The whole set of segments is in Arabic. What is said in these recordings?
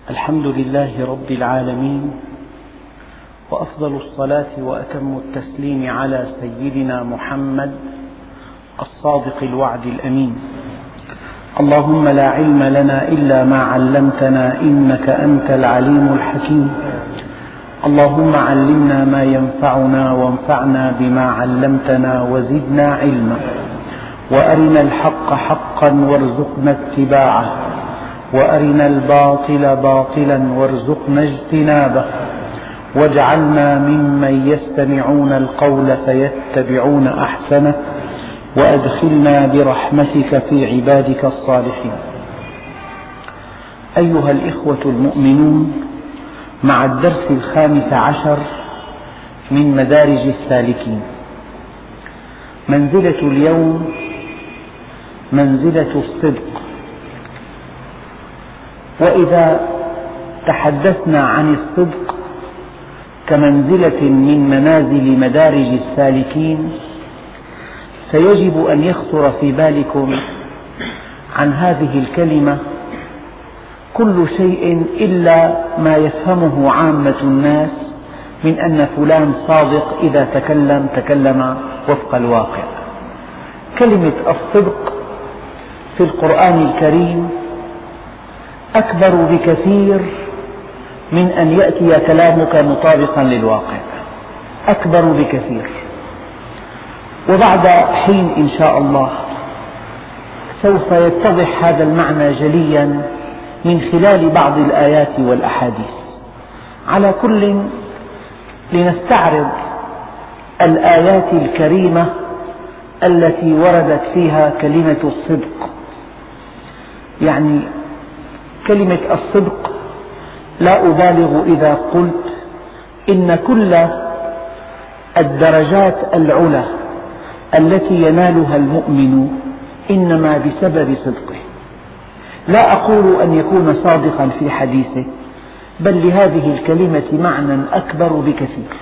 الحمد لله رب العالمين، وأفضل الصلاة وأتم التسليم على سيدنا محمد الصادق الوعد الأمين. اللهم لا علم لنا إلا ما علمتنا إنك أنت العليم الحكيم. اللهم علمنا ما ينفعنا وانفعنا بما علمتنا وزدنا علما، وأرنا الحق حقا وارزقنا اتباعه، وأرنا الباطل باطلا وارزقنا اجتنابه، واجعلنا ممن يستمعون القول فيتبعون أحسنه، وأدخلنا برحمتك في عبادك الصالحين. أيها الإخوة المؤمنون، مع الدرس 15 من مدارج السالكين. منزلة اليوم منزلة الصدق. وإذا تحدثنا عن الصدق كمنزلة من منازل مدارج السالكين، فيجب أن يخطر في بالكم عن هذه الكلمة كل شيء إلا ما يفهمه عامة الناس من أن فلان صادق إذا تكلم وفق الواقع. كلمة الصدق في القرآن الكريم أكبر بكثير من أن يأتي كلامك مطابقا للواقع، أكبر بكثير. وبعد حين إن شاء الله سوف يتضح هذا المعنى جليا من خلال بعض الآيات والأحاديث. على كل، لنستعرض الآيات الكريمة التي وردت فيها كلمة الصدق. يعني كلمة الصدق لا أبالغ إذا قلت إن كل الدرجات العلى التي ينالها المؤمن إنما بسبب صدقه. لا أقول أن يكون صادقا في حديثه، بل لهذه الكلمة معنى أكبر بكثير.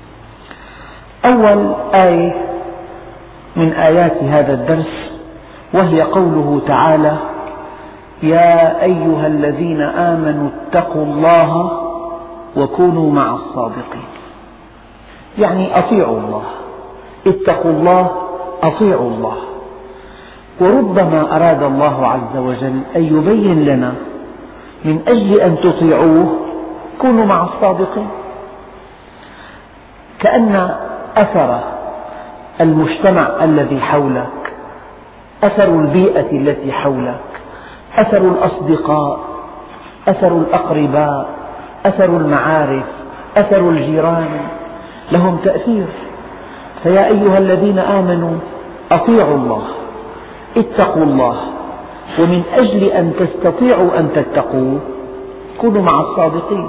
أول آية من آيات هذا الدرس وهي قوله تعالى: يا أيها الذين آمنوا اتقوا الله وكونوا مع الصادقين. يعني أطيعوا الله، اتقوا الله، أطيعوا الله. وربما أراد الله عز وجل أن يبين لنا من أجل أن تطيعوه كونوا مع الصادقين، كأن أثر المجتمع الذي حولك، أثر البيئة التي حولك، أثر الأصدقاء، أثر الأقرباء، أثر المعارف، أثر الجيران لهم تأثير. فيا أيها الذين آمنوا أطيعوا الله، اتقوا الله، ومن أجل أن تستطيعوا أن تتقوه كونوا مع الصادقين.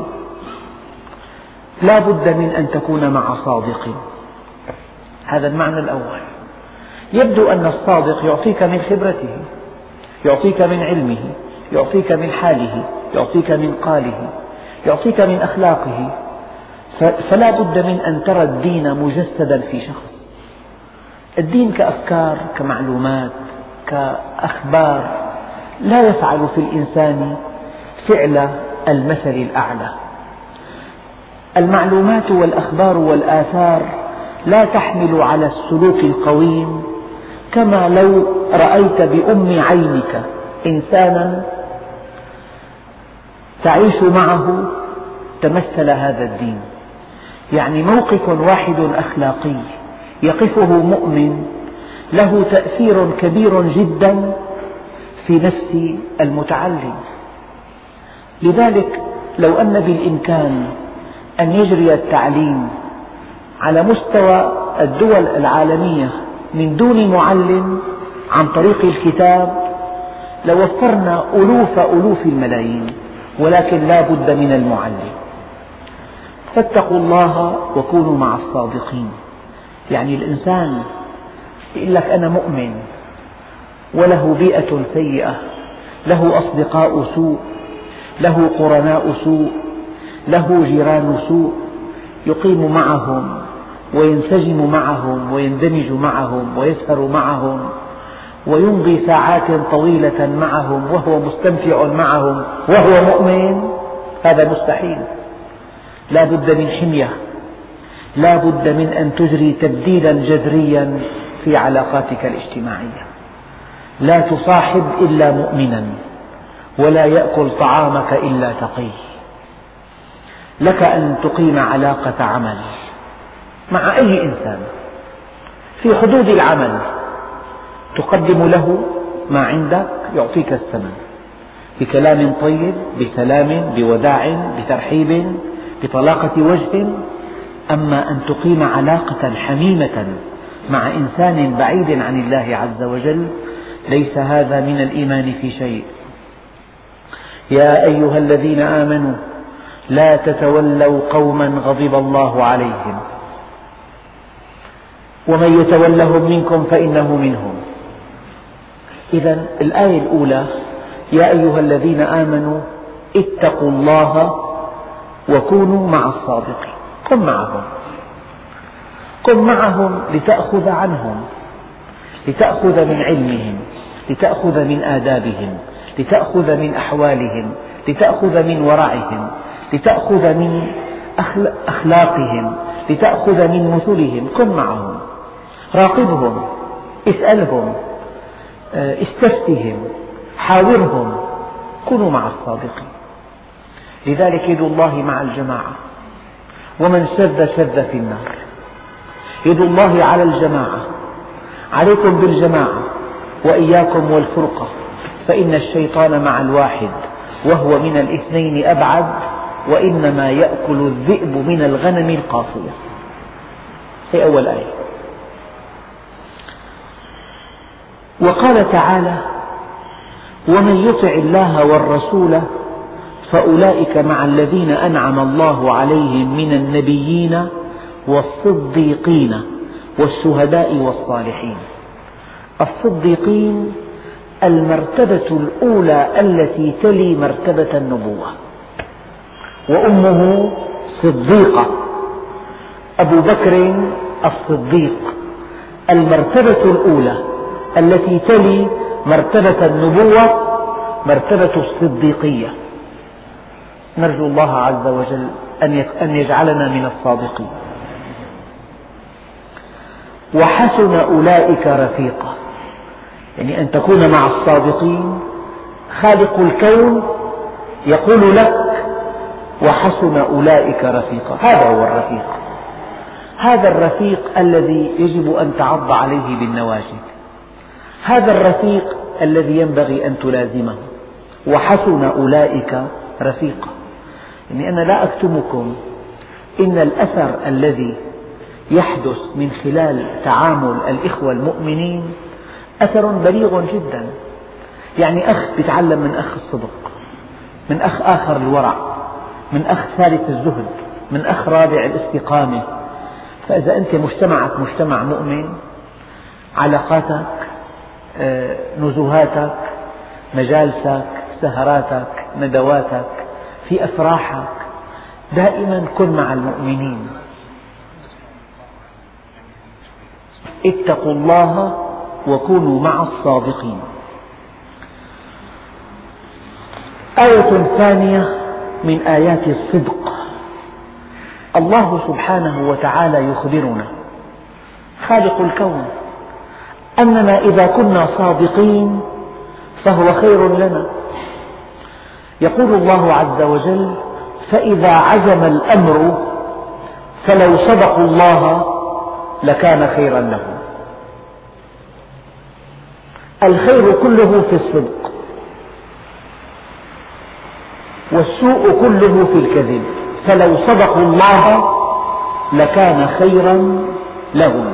لا بد من أن تكون مع صادق. هذا المعنى الأول. يبدو أن الصادق يعطيك من خبرته، يعطيك من علمه، يعطيك من حاله، يعطيك من قاله، يعطيك من أخلاقه. فلا بد من أن ترى الدين مجسدا في شخص. الدين كأفكار، كمعلومات، كأخبار، لا يفعل في الإنسان فعل المثل الأعلى. المعلومات والأخبار والآثار لا تحمل على السلوك القويم، كما لو رأيت بأم عينك إنسانا تعيش معه تمثل هذا الدين. يعني موقف واحد أخلاقي يقفه مؤمن له تأثير كبير جدا في نفس المتعلم. لذلك لو أن بالإمكان أن يجري التعليم على مستوى الدول العالمية من دون معلم عن طريق الكتاب لوفرنا ألوف الملايين، ولكن لا بد من المعلم. فاتقوا الله وكونوا مع الصادقين. يعني الإنسان يقول لك أنا مؤمن وله بيئة سيئة، له أصدقاء سوء، له قرناء سوء، له جيران سوء، يقيم معهم وينسجم معهم ويندمج معهم ويسهر معهم ويمضي ساعات طويلة معهم وهو مستمتع معهم وهو مؤمن. هذا مستحيل. لا بد من حمية، لا بد من أن تجري تبديلا جذريا في علاقاتك الاجتماعية. لا تصاحب إلا مؤمنا، ولا يأكل طعامك إلا تقي. لك أن تقيم علاقة عمل مع أي إنسان في حدود العمل، تقدم له ما عندك يعطيك الثمن، بكلام طيب، بسلام، بوداع، بترحيب، بطلاقة وجه. أما أن تقيم علاقة حميمة مع إنسان بعيد عن الله عز وجل، ليس هذا من الإيمان في شيء. يا أيها الذين آمنوا لا تتولوا قوما غضب الله عليهم ومن يتولهم منكم فإنه منهم. إذن الآية الأولى: يا أيها الذين آمنوا اتقوا الله وكونوا مع الصادقين. كن معهم، كن معهم لتأخذ عنهم، لتأخذ من علمهم، لتأخذ من آدابهم، لتأخذ من أحوالهم، لتأخذ من ورعهم، لتأخذ من أخلاقهم، لتأخذ من مثلهم. كن معهم، راقبهم، اسألهم، استفتهم، حاورهم. كونوا مع الصادقين. لذلك يد الله مع الجماعة، ومن شذ شذ في النار. يد الله على الجماعة، عليكم بالجماعة وإياكم والفرقة، فإن الشيطان مع الواحد وهو من الاثنين أبعد، وإنما يأكل الذئب من الغنم القاصية. هي أول آية. وقال تعالى: ومن يطع الله والرسول فأولئك مع الذين أنعم الله عليهم من النبيين والصديقين والشهداء والصالحين. الصديقين المرتبة الأولى التي تلي مرتبة النبوة، وأمه صديقة، أبو بكر الصديق. المرتبة الأولى التي تلي مرتبة النبوة مرتبة الصديقية. نرجو الله عز وجل أن يجعلنا من الصادقين. وحسن أولئك رفيقا، يعني أن تكون مع الصادقين. خالق الكون يقول لك: وحسن أولئك رفيقا. هذا هو الرفيق، هذا الرفيق الذي يجب أن تعض عليه بالنواجذ، هذا الرفيق الذي ينبغي أن تلازمه. وحسن أولئك رفيقا، يعني أنا لا أكتمكم إن الأثر الذي يحدث من خلال تعامل الإخوة المؤمنين أثر بليغ جدا. يعني أخ يتعلم من أخ الصدق، من أخ آخر الورع، من أخ ثالث الزهد، من أخ رابع الاستقامة. فإذا أنت مجتمعك مجتمع مؤمن، علاقاتك، نزهاتك، مجالسك، سهراتك، ندواتك، في أفراحك، دائما كن مع المؤمنين. اتقوا الله وكونوا مع الصادقين. آية ثانية من آيات الصدق، الله سبحانه وتعالى يخبرنا خالق الكون أننا إذا كنا صادقين فهو خير لنا. يقول الله عز وجل: فإذا عزم الأمر فلو صدقوا الله لكان خيرا لهم. الخير كله في الصدق، والسوء كله في الكذب. فلو صدقوا الله لكان خيرا لهم.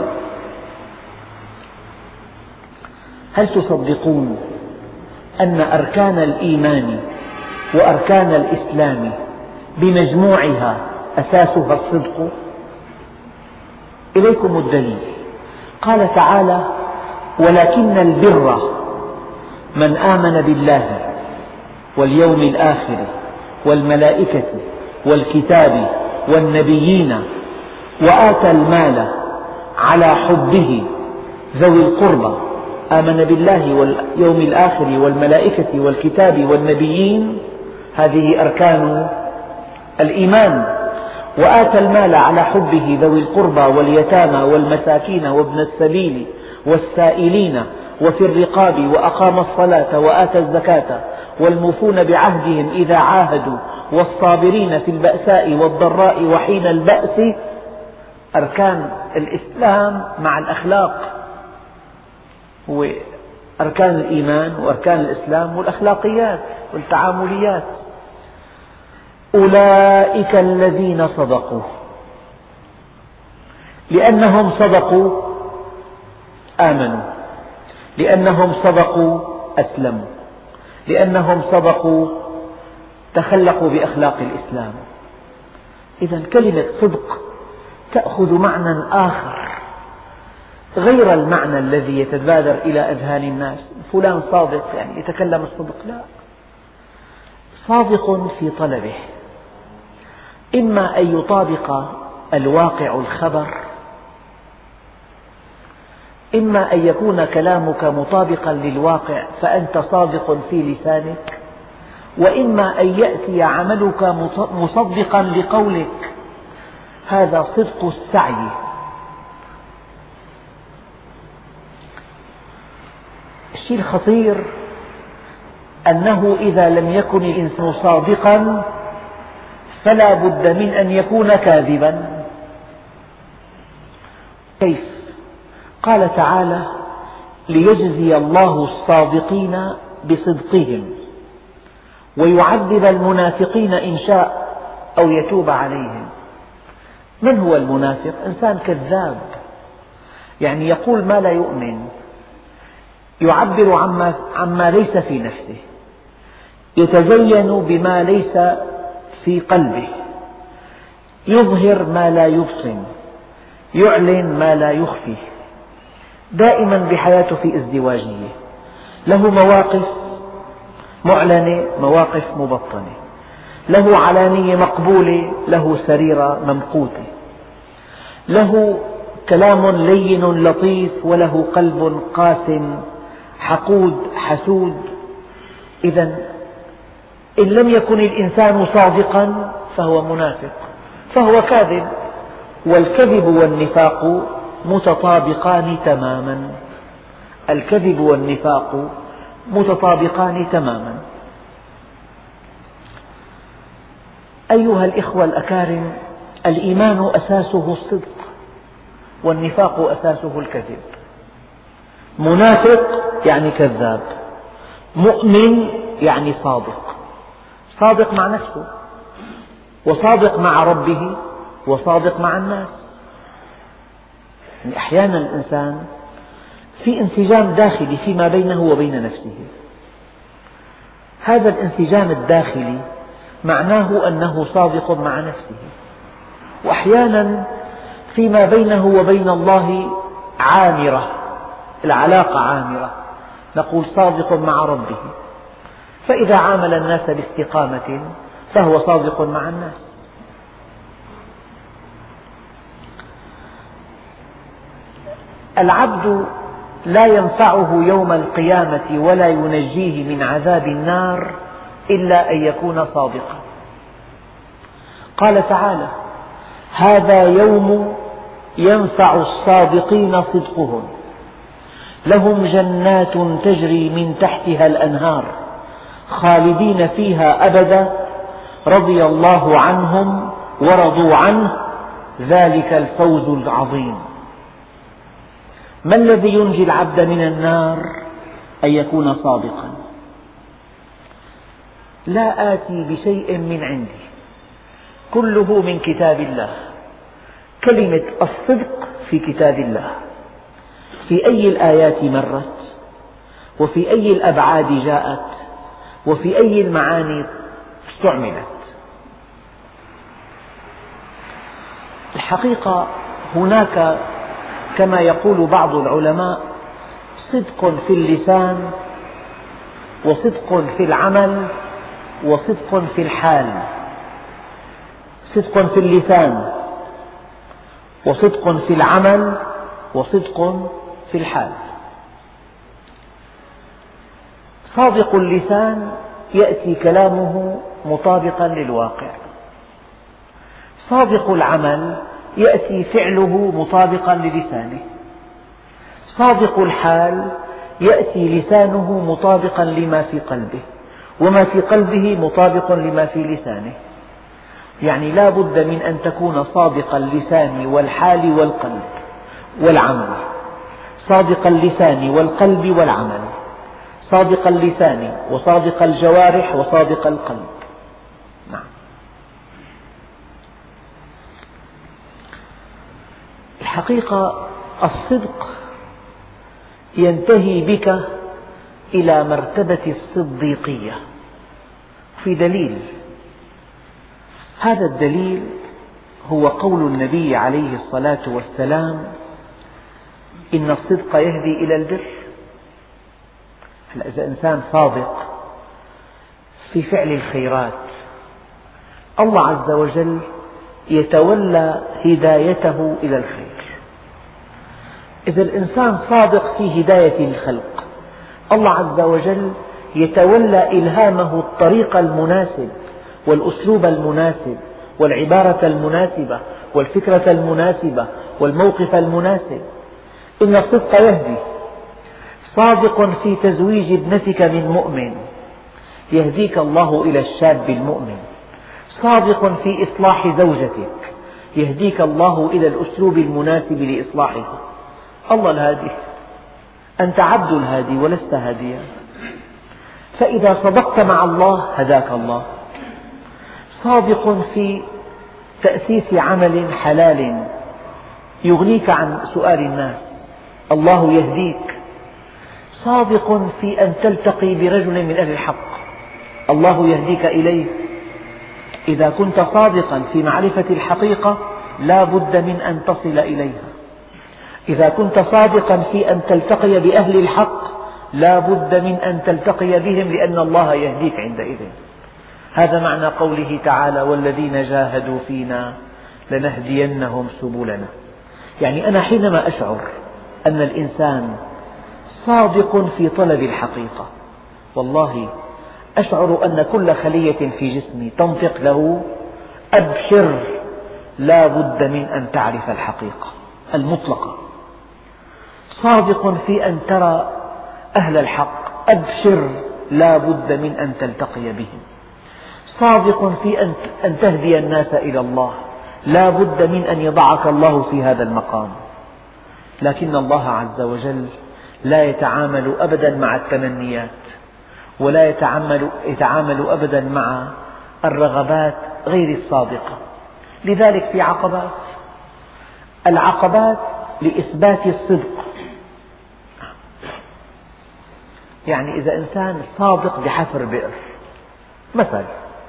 هل تصدقون أن أركان الإيمان وأركان الإسلام بمجموعها أساسها الصدق؟ إليكم الدليل. قال تعالى: ولكن البر من آمن بالله واليوم الآخر والملائكة والكتاب والنبيين وآتى المال على حبه ذوي القربى. آمن بالله واليوم الآخر والملائكة والكتاب والنبيين، هذه أركان الإيمان. وآتى المال على حبه ذوي القربى واليتامى والمساكين وابن السبيل والسائلين وفي الرقاب وأقام الصلاة وآتى الزكاة والموفون بعهدهم إذا عاهدوا والصابرين في البأساء والضراء وحين البأس. أركان الإسلام مع الأخلاق، هو أركان الإيمان وأركان الإسلام والأخلاقيات والتعامليات. أولئك الذين صدقوا، لأنهم صدقوا آمنوا، لأنهم صدقوا أسلموا، لأنهم صدقوا تخلقوا بأخلاق الإسلام. إذا كلمة صدق تأخذ معنى آخر غير المعنى الذي يتبادر إلى أذهان الناس، فلان صادق يعني يتكلم الصدق، لا، صادق في طلبه، إما أن يطابق الواقع الخبر، إما أن يكون كلامك مطابقا للواقع فأنت صادق في لسانك، وإما أن يأتي عملك مصدقا لقولك، هذا صدق السعي. الشيء الخطير أنه إذا لم يكن الإنسان صادقا فلا بد من أن يكون كاذبا. كيف؟ قال تعالى: ليجزي الله الصادقين بصدقهم ويعذب المنافقين إن شاء أو يتوب عليهم. من هو المنافق؟ إنسان كذاب، يعني يقول ما لا يؤمن، يعبر عما ليس في نفسه، يتزين بما ليس في قلبه، يظهر ما لا يبطن، يعلن ما لا يخفي، دائما بحياته في ازدواجية، له مواقف معلنة، مواقف مبطنة، له علانية مقبولة، له سريرة ممقوتة، له كلام لين لطيف وله قلب قاس حقود حسود. إذا إن لم يكن الإنسان صادقا فهو منافق، فهو كاذب. والكذب والنفاق متطابقان تماما، الكذب والنفاق متطابقان تماما. أيها الإخوة الأكارم، الإيمان أساسه الصدق والنفاق أساسه الكذب. منافق يعني كذاب، مؤمن يعني صادق، صادق مع نفسه وصادق مع ربه وصادق مع الناس. يعني أحيانا الإنسان في انسجام داخلي فيما بينه وبين نفسه، هذا الانسجام الداخلي معناه أنه صادق مع نفسه، وأحيانا فيما بينه وبين الله عامرة، العلاقة عامرة، نقول صادق مع ربه، فإذا عامل الناس باستقامة فهو صادق مع الناس. العبد لا ينفعه يوم القيامة ولا ينجيه من عذاب النار إلا أن يكون صادقا. قال تعالى: هذا يوم ينفع الصادقين صدقهم، لهم جنات تجري من تحتها الأنهار خالدين فيها أبدا رضي الله عنهم ورضوا عنه ذلك الفوز العظيم. ما الذي ينجي العبد من النار؟ أن يكون صادقا. لا آتي بشيء من عندي، كله من كتاب الله. كلمة الصدق في كتاب الله، في أي الآيات مرت، وفي أي الأبعاد جاءت، وفي أي المعاني استعملت. الحقيقة هناك كما يقول بعض العلماء صدق في اللسان وصدق في العمل وصدق في الحال. صدق في اللسان وصدق في العمل وصدق في الحال. صادق اللسان يأتي كلامه مطابقا للواقع، صادق العمل يأتي فعله مطابقا للسانه، صادق الحال يأتي لسانه مطابقا لما في قلبه، وما في قلبه مطابق لما في لسانه. يعني لا بد من أن تكون صادق اللسان والحال والقلب والعمل، صادق اللسان والقلب والعمل، صادق اللسان وصادق الجوارح وصادق القلب. نعم. الحقيقة الصدق ينتهي بك إلى مرتبة الصديقية. في دليل، هذا الدليل هو قول النبي عليه الصلاة والسلام: إن الصدق يهدي إلى البر. إذا إنسان صادق في فعل الخيرات، الله عز وجل يتولى هدايته إلى الخير. إذا الإنسان صادق في هداية الخلق، الله عز وجل يتولى إلهامه الطريق المناسب والأسلوب المناسب والعبارة المناسبة والفكرة المناسبة والموقف المناسب. إن الصدق يهدي. صادق في تزويج ابنتك من مؤمن، يهديك الله إلى الشاب المؤمن. صادق في إصلاح زوجتك، يهديك الله إلى الأسلوب المناسب لإصلاحها. الله الهادي، أنت عبد الهادي ولست هاديا. فإذا صدقت مع الله هداك الله. صادق في تأسيس عمل حلال يغنيك عن سؤال الناس، الله يهديك. صادق في أن تلتقي برجل من أهل الحق، الله يهديك إليه. إذا كنت صادقا في معرفة الحقيقة لا بد من أن تصل إليها. إذا كنت صادقا في أن تلتقي بأهل الحق لا بد من أن تلتقي بهم، لأن الله يهديك عندئذ. هذا معنى قوله تعالى: والذين جاهدوا فينا لنهدينهم سبلنا. يعني أنا حينما أشعر أن الإنسان صادق في طلب الحقيقة، والله أشعر أن كل خلية في جسمي تنطق له: أبشر، لا بد من أن تعرف الحقيقة المطلقة. صادق في أن ترى أهل الحق، أبشر، لا بد من أن تلتقي بهم. صادق في أن تهدي الناس إلى الله، لا بد من أن يضعك الله في هذا المقام. لكن الله عز وجل لا يتعامل أبدا مع التمنيات، ولا يتعامل أبدا مع الرغبات غير الصادقة. لذلك في عقبات، العقبات لإثبات الصدق. يعني إذا إنسان صادق بحفر بئر مثلا،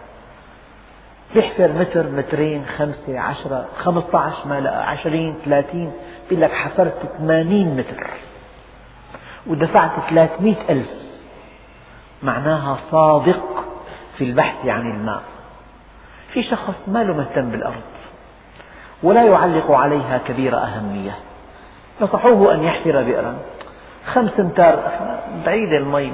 يحفر متر، مترين، 5، 10، 15، ما لا 20، 30، يقول لك حفرت 80 متر ودفعت 300,000، معناها صادق في البحث عن الماء. في شخص ما له مهتم بالأرض ولا يعلق عليها كبير أهمية، نصحوه أن يحفر بئرا 5 أمتار بعيدة المي.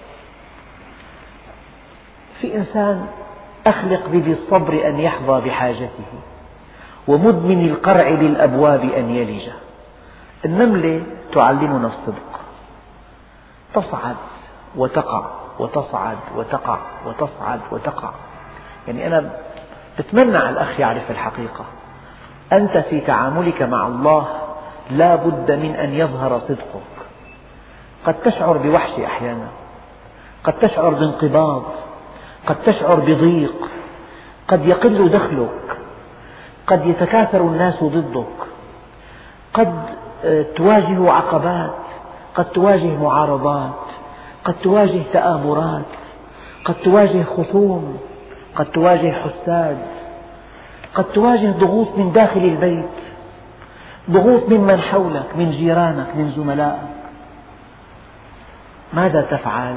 في إنسان أخلق به الصبر أن يحظى بحاجته، ومدمن القرع للأبواب أن يلج. النملة تعلمنا الصدق، تصعد وتقع وتصعد وتقع وتصعد وتقع. يعني أنا أتمنى على الأخ يعرف الحقيقة. أنت في تعاملك مع الله لا بد من أن يظهر صدقك. قد تشعر بوحشة أحيانا، قد تشعر بانقباض، قد تشعر بضيق، قد يقل دخلك، قد يتكاثر الناس ضدك، قد تواجه عقبات، قد تواجه معارضات، قد تواجه تآمرات، قد تواجه خصوم، قد تواجه حساد، قد تواجه ضغوط من داخل البيت، ضغوط ممن حولك، من جيرانك، من زملائك. ماذا تفعل؟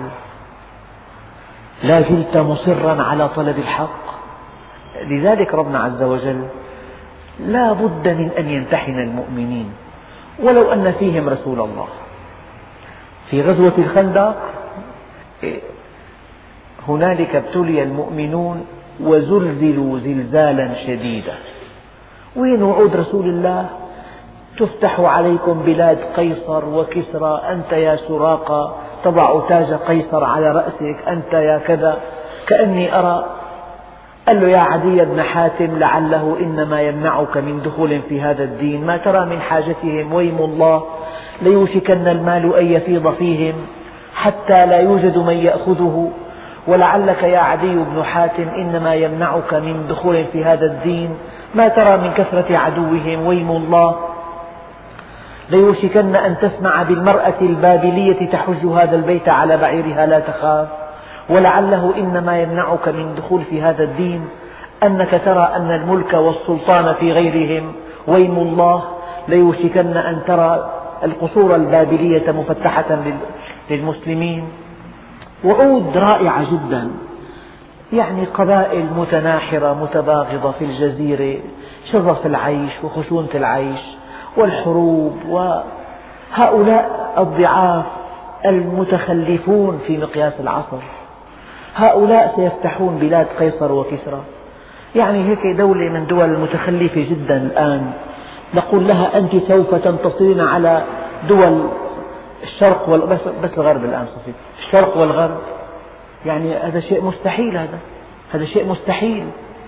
لا زلت مصرا على طلب الحق. لذلك ربنا عز وجل لا بد من أن يمتحن المؤمنين ولو أن فيهم رسول الله. في غزوة الخندق هنالك ابتلي المؤمنون وزلزلوا زلزالا شديدا، وين وعود رسول الله؟ تفتح عليكم بلاد قيصر وكسرى، أنت يا سراقة تضع تاج قيصر على رأسك، أنت يا كذا، كأني أرى. قال له: يا عدي بن حاتم، لعله إنما يمنعك من دخول في هذا الدين ما ترى من حاجتهم، ويم الله ليوشكن المال أن يفيض فيهم حتى لا يوجد من يأخذه، ولعلك يا عدي بن حاتم إنما يمنعك من دخول في هذا الدين ما ترى من كثرة عدوهم، ويم الله ليوشكن أن تسمع بالمرأة البابلية تحج هذا البيت على بعيرها لا تخاف، ولعله إنما يمنعك من دخول في هذا الدين أنك ترى أن الملك والسلطان في غيرهم، ويم الله ليوشكن أن ترى القصور البابلية مفتحة للمسلمين. وعود رائعة جدا، يعني قبائل متناحرة متباغضة في الجزيرة، شظف العيش وخشونة العيش والحروب، وهؤلاء الضعاف المتخلفون في مقياس العصر، هؤلاء سيفتحون بلاد قيصر وكسرى. يعني هيك دولة من دول المتخلفة جدا الآن نقول لها: أنت سوف تنتصرين على دول الشرق بس الغرب الآن صفيت الشرق والغرب، يعني هذا شيء مستحيل، هذا شيء مستحيل.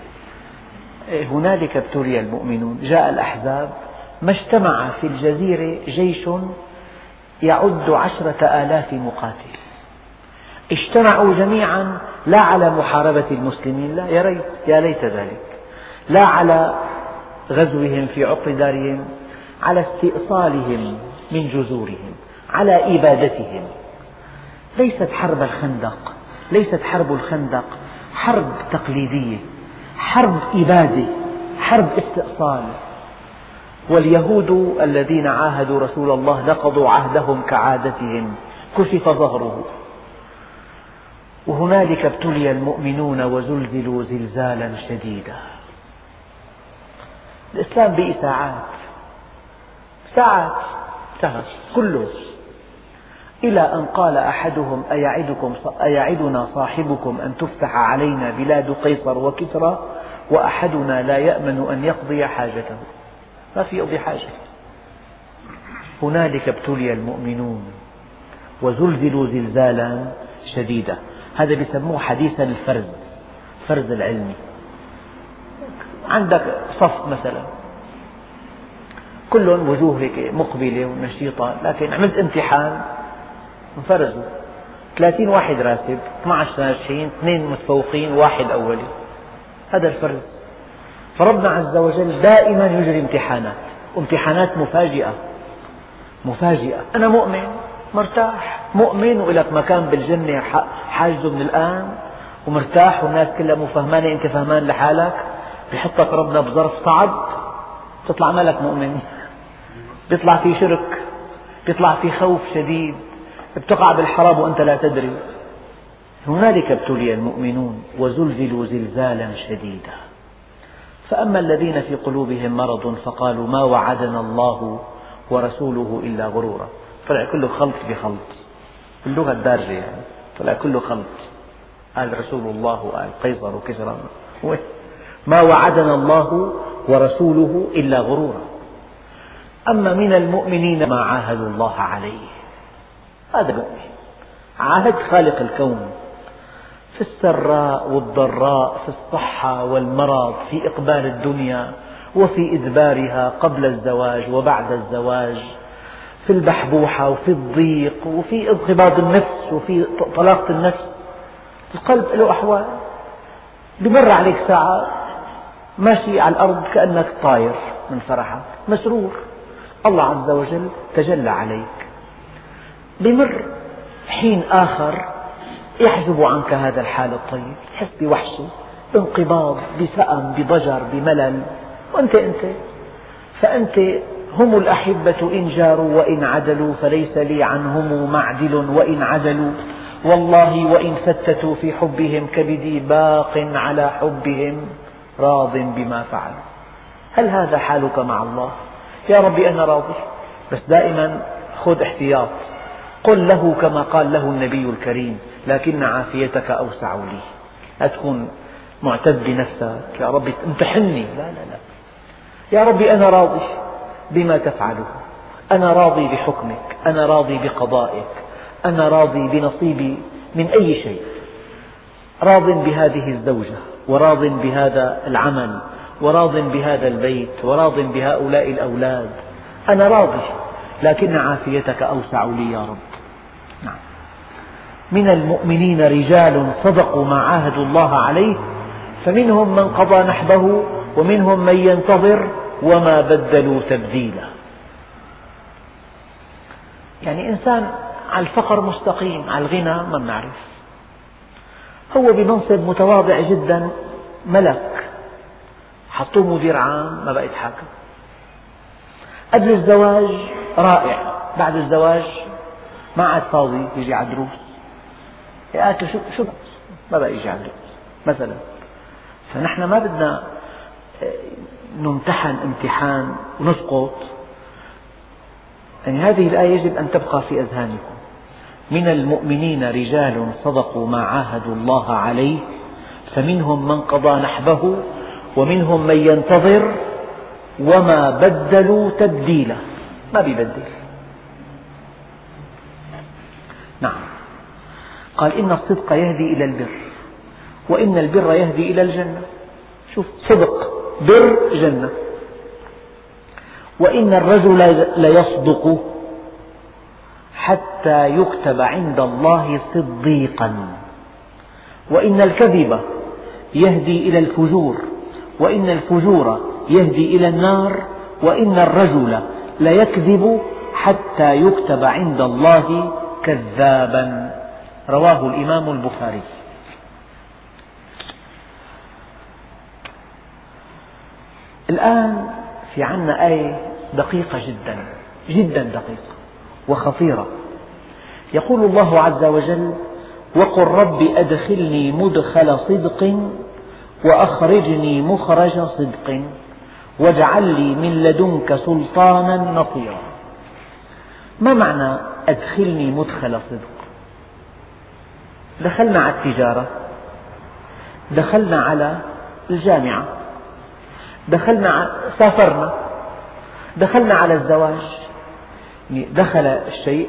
هنالك ابتلي المؤمنون، جاء الأحزاب، ما اجتمع في الجزيرة جيش يعد 10,000 مقاتل، اجتمعوا جميعا لا على محاربة المسلمين، لا، يا ليت ذلك، لا على غزوهم في عقر دارهم، على استئصالهم من جذورهم، على إبادتهم. ليست حرب الخندق، ليست حرب الخندق حرب تقليدية، حرب إبادة، حرب استئصال. واليهود الذين عاهدوا رسول الله نقضوا عهدهم كعادتهم، كشف ظهره. وهنالك ابتلي المؤمنون وزلزلوا زلزالا شديدا. الإسلام بقي ساعات انتهى كله، إلى أن قال أحدهم: أيعدنا صاحبكم أن تفتح علينا بلاد قيصر وكسرى وأحدنا لا يأمن أن يقضي حاجته. ما في يقضي حاجة. هنالك ابتلي المؤمنون وزلزلوا زلزالا شديدا. هذا يسموه حديثا الفرز العلمي. عندك صف مثلا كلهم وجوه هيك مقبلة ونشيطة، لكن عملت امتحان انفرزوا 30 واحد راتب، 12 ناجحين، 2 متفوقين، 1 أولي. هذا الفرز. فربنا عز وجل دائما يجري امتحانات مفاجئة. أنا مؤمن مرتاح، مؤمن ولك مكان بالجنة حاجزه من الآن ومرتاح، والناس كلها مو فهمانة، أنت فهمان لحالك، بيحطك ربنا بظرف صعب، تطلع مالك مؤمن، بيطلع في شرك، بيطلع في خوف شديد، بتقع بالحرام وأنت لا تدري. هنالك ابتلي المؤمنون وزلزلوا زلزالا شديدا. فأما الذين في قلوبهم مرض فقالوا: ما وعدنا الله ورسوله إلا غرورا. طلع كله خلط بخلط، اللغة الدارجة يعني، طلع كله خلط. قال رسول الله وقال قيصر وكسرى، ما وعدنا الله ورسوله إلا غرورا. أما من المؤمنين ما عاهدوا الله عليه. هذا مؤمن عاهد خالق الكون في السراء والضراء، في الصحة والمرض، في إقبال الدنيا وفي إدبارها قبل الزواج وبعد الزواج، في البحبوحة وفي الضيق وفي انقباض النفس وفي طلاقة النفس. القلب له أحوال. بمر عليك ساعة ماشي على الأرض كأنك طاير من فرحك، مسرور، الله عز وجل تجلى عليك. بمر حين آخر يحجب عنك هذا الحال الطيب، تحس بوحشة، بانقباض، بسأم، بضجر، بملل، وأنت فأنت هم الأحبة إن جاروا وإن عدلوا، فليس لي عنهم معدل وإن عدلوا، والله وإن فتتوا في حبهم كبدي باق على حبهم راض بما فعلوا. هل هذا حالك مع الله؟ يا ربي أنا راضي، بس دائما خذ احتياط. قل له كما قال له النبي الكريم: لكن عافيتك أوسع لي. لا تكون معتد بنفسك، يا ربي امتحني، لا لا لا، يا ربي أنا راضي بما تفعله، أنا راضي بحكمك، أنا راضي بقضائك، أنا راضي بنصيبي من أي شيء، راض بهذه الزوجة، وراض بهذا العمل، وراض بهذا البيت، وراض بهؤلاء الأولاد، أنا راضي، لكن عافيتك أوسع لي يا رب. نعم. من المؤمنين رجال صدقوا ما عاهدوا الله عليه فمنهم من قضى نحبه ومنهم من ينتظر وما بدلوا تبديلا. يعني إنسان على الفقر مستقيم، على الغنى ما بنعرف، هو بمنصب متواضع جدا، ملك، حطوه مدير عام ما بقى يتحاكم، قبل الزواج رائع، بعد الزواج ما عاد فاضي يجي على الدروس، يا شو ما بقى يجي على الدروس مثلا. فنحن ما بدنا نمتحن امتحان ونسقط. يعني هذه الآية يجب أن تبقى في أذهانكم. من المؤمنين رجال صدقوا ما عاهدوا الله عليه فمنهم من قضى نحبه ومنهم من ينتظر وما بدلوا تبديلا، ما بيبدل. نعم. قال إن الصدق يهدي إلى البر وإن البر يهدي إلى الجنة. شوف، صدق، بر، جنة. وإن الرجل ليصدق حتى يكتب عند الله صديقا وإن الكذب يهدي إلى الفجور وإن الفجور يهدي إلى النار وإن الرجل ليكذب حتى يكتب عند الله كذابا. رواه الإمام البخاري. الآن في عنا آية دقيقة جدا جدا دقيقة وخطيرة. يقول الله عز وجل: وقل رب أدخلني مدخل صدق وأخرجني مخرج صدق واجعل لي من لدنك سلطانا نصيرا. ما معنى أدخلني مدخل صدق؟ دخلنا على التجارة، دخلنا على الجامعة، سافرنا، دخلنا على الزواج، دخل الشيء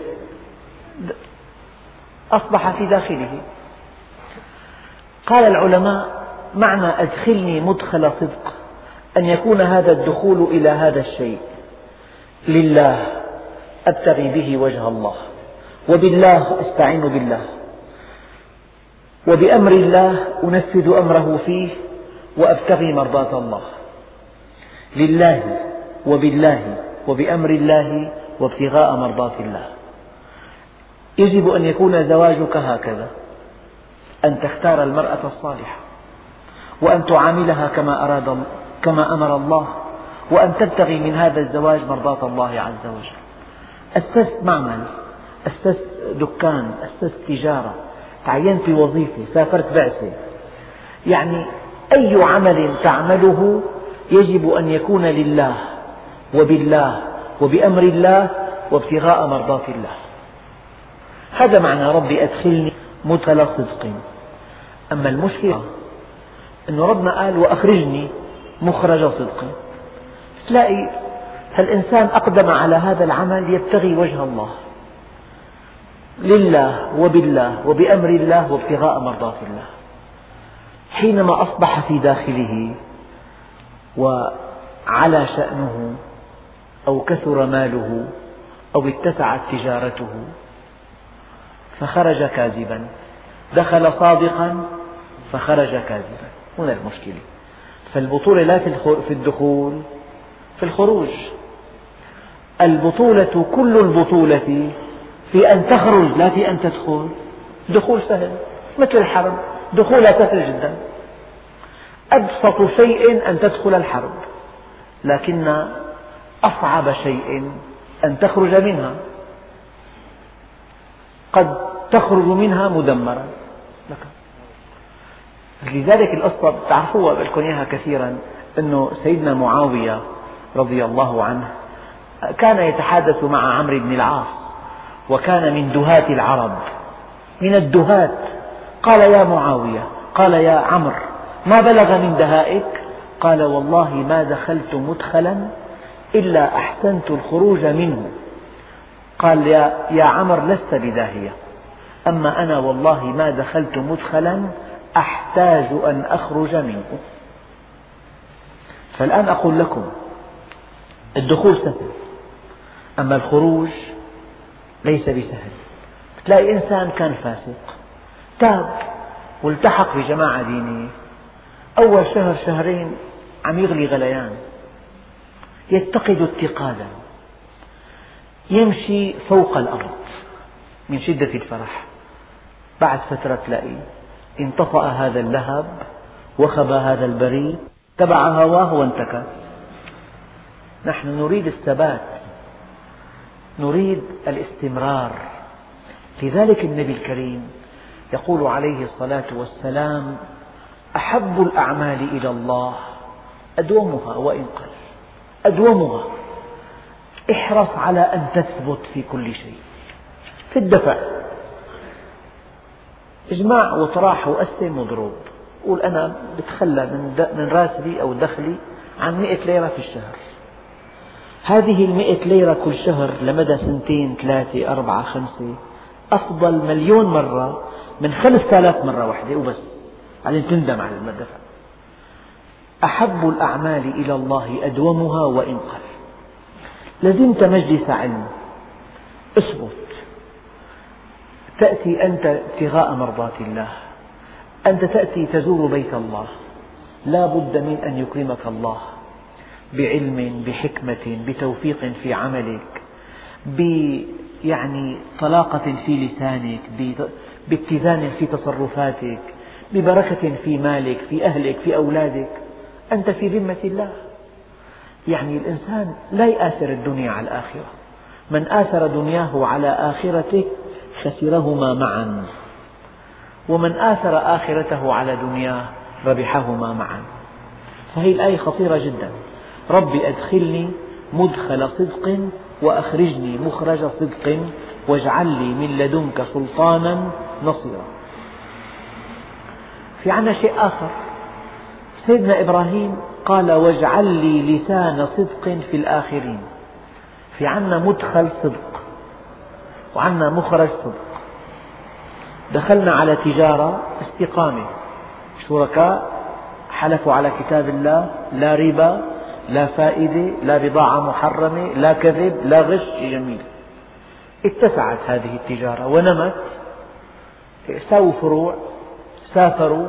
أصبح في داخله. قال العلماء: معنى أدخلني مدخل صدق أن يكون هذا الدخول إلى هذا الشيء لله، أبتغي به وجه الله، وبالله أستعين بالله، وبأمر الله أنفذ أمره فيه وأبتغي مرضاة الله. لله وبالله وبأمر الله وابتغاء مرضاة الله. يجب أن يكون زواجك هكذا، أن تختار المرأة الصالحة وأن تعاملها كما أمر الله، وأن تبتغي من هذا الزواج مرضاة الله عز وجل. أسست معمل، أسست دكان، أسست تجارة، تعينت في وظيفة، سافرت بعثة، يعني أي عمل تعمله يجب أن يكون لله وبالله وبأمر الله وابتغاء مرضاة الله. هذا معنى ربي أدخلني مدخل صدق. أما المشكلة أن ربنا قال: وأخرجني مخرج صدق. تلاقي الإنسان أقدم على هذا العمل يبتغي وجه الله، لله وبالله وبأمر الله وابتغاء مرضاة الله. حينما أصبح في داخله وعلى شأنه أو كثر ماله أو اتسعت تجارته فخرج كاذبا، دخل صادقا فخرج كاذبا. هنا المشكلة. فالبطولة لا في الدخول، في الخروج. البطولة، كل البطولة في أن تخرج لا في أن تدخل. دخول سهل مثل الحرب، دخولها سهل جدا. أبسط شيء أن تدخل الحرب، لكن أصعب شيء أن تخرج منها. قد تخرج منها مدمرا. لذلك القصة تعرفوها لكم إياها كثيرا، أن سيدنا معاوية رضي الله عنه كان يتحادث مع عمرو بن العاص، وكان من دهاة العرب، من الدهاة. قال: يا معاوية، قال: يا عمرو، ما بلغ من دهائك قال والله ما دخلت مدخلا إلا أحسنت الخروج منه. قال يا عمر لست بداهية، أما أنا والله ما دخلت مدخلا أحتاج أن أخرج منه. فالآن أقول لكم الدخول سهل، أما الخروج ليس بسهل. تلاقي إنسان كان فاسق تاب والتحق بجماعة دينية، أول شهر شهرين عم يغلي غليان، يتقد اتقادا، يمشي فوق الأرض من شدة الفرح. بعد فترة تلاقيه انطفأ هذا اللهب وخبى هذا البريد، تبع هواه وانتكس. نحن نريد الثبات، نريد الاستمرار. لذلك النبي الكريم يقول عليه الصلاة والسلام: أحب الأعمال إلى الله أدومها وإن قل. أدومها، احرص على أن تثبت في كل شيء. في الدفع اجمع وطراح وقسم وضروب، قول أنا بتخلى من راتبي أو دخلي عن 100 ليرة في الشهر. هذه 100 ليرة كل شهر لمدى 2 3 4 5 أفضل مليون مرة من 5000 مرة واحدة وبس، بعدين تندم على الدفع. أحب الأعمال إلى الله أدومها وإن قل. لزمت مجلس علم، اثبت. تأتي أنت ابتغاء مرضات الله، أنت تأتي تزور بيت الله، لا بد من أن يكرمك الله بعلم، بحكمة، بتوفيق في عملك، طلاقة في لسانك، باتزان في تصرفاتك، ببركة في مالك، في أهلك، في أولادك. أنت في ذمة الله. الإنسان لا يآثر الدنيا على الآخرة. من آثر دنياه على آخرته خسرهما معا، ومن آثر آخرته على دنياه ربحهما معا. فهي الآية خطيرة جدا. رب أدخلني مدخل صدق وأخرجني مخرج صدق واجعل لي من لدنك سلطانا نصيرا. في عنا شيء آخر. سيدنا إبراهيم قال واجعل لي لسان صدق في الآخرين. في عنا مدخل صدق وعنا مخرج صدق. دخلنا على تجارة استقامة، شركاء حلفوا على كتاب الله، لا ربا، لا فائدة، لا بضاعة محرمة، لا كذب، لا غش. جميل. اتسعت هذه التجارة ونمت، سووا فروع، سافروا،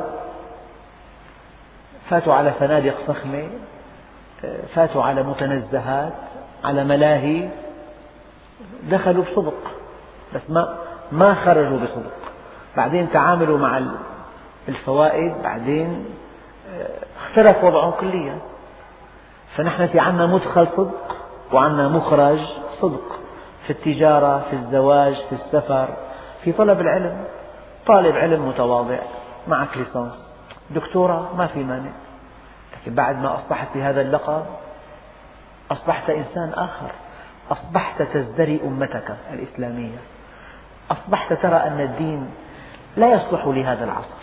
فاتوا على فنادق فخمة، فاتوا على متنزهات، على ملاهي، دخلوا بصدق بس ما خرجوا بصدق. بعدين تعاملوا مع الفوائد، بعدين اختلف وضعهم كليا. فنحن في عنا مدخل صدق وعنا مخرج صدق، في التجارة، في الزواج، في السفر، في طلب العلم. طالب علم متواضع معك ليسانس، دكتوراه، ما في مانع، لكن بعد ما أصبحت بهذا اللقب أصبحت إنسان آخر. أصبحت تزدري أمتك الإسلامية، أصبحت ترى أن الدين لا يصلح لهذا العصر،